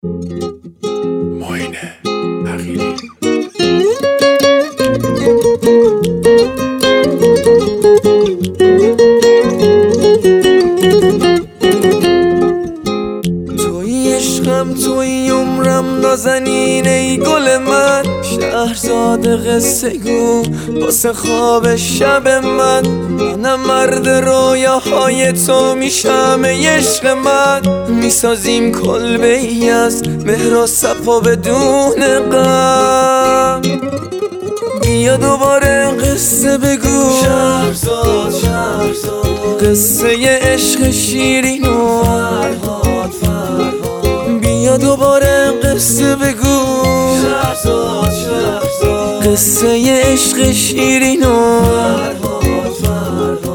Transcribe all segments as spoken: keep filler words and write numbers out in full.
معین عقیلی. توی عشقم توی عمرم نازنین ای گل من، شهرزاد قصه گو واسه خواب شب من. منم مرد رویاهای تو میشم ای عشق من، میسازیم کلبه ای از مهر و صفا بدون غم. بیا دوباره قصه بگو شهرزاد شهرزاد، قصه عشق شیرین و فرهاد فرهاد. بیا دوباره قصه بگو شهرزاد شهرزاد، قصه عشق شیرین و فرهاد فرهاد.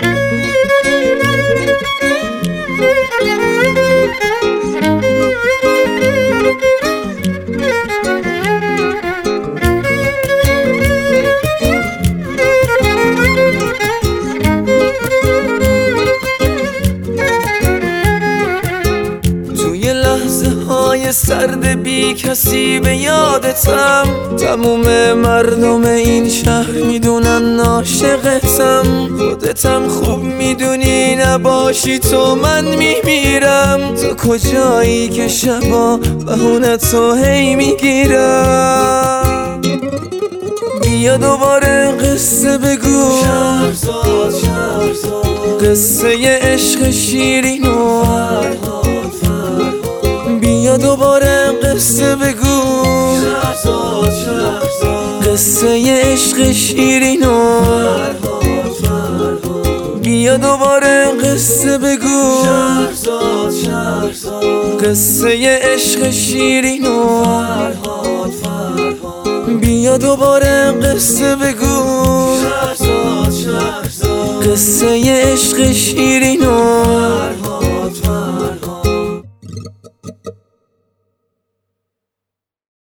سرد بی کسی به یادتم، تموم مردم این شهر میدونن عاشقتم. خودتم خوب میدونی نباشی تو من میمیرم. تو کجایی که شبا بهونه تو هی میگیرم. بیا دوباره قصه بگو شهرزاد شهرزاد، قصه عشق شیرین و فرهاد فرهاد. بیا دوباره قصه بگو شهرزاد شهرزاد، قصه عشق شیرین و فرهاد فرهاد. بیا دوباره قصه بگو شهرزاد شهرزاد، قصه عشق شیرین و فرهاد فرهاد. بیا دوباره قصه بگو شهرزاد شهرزاد، قصه عشق شیرین و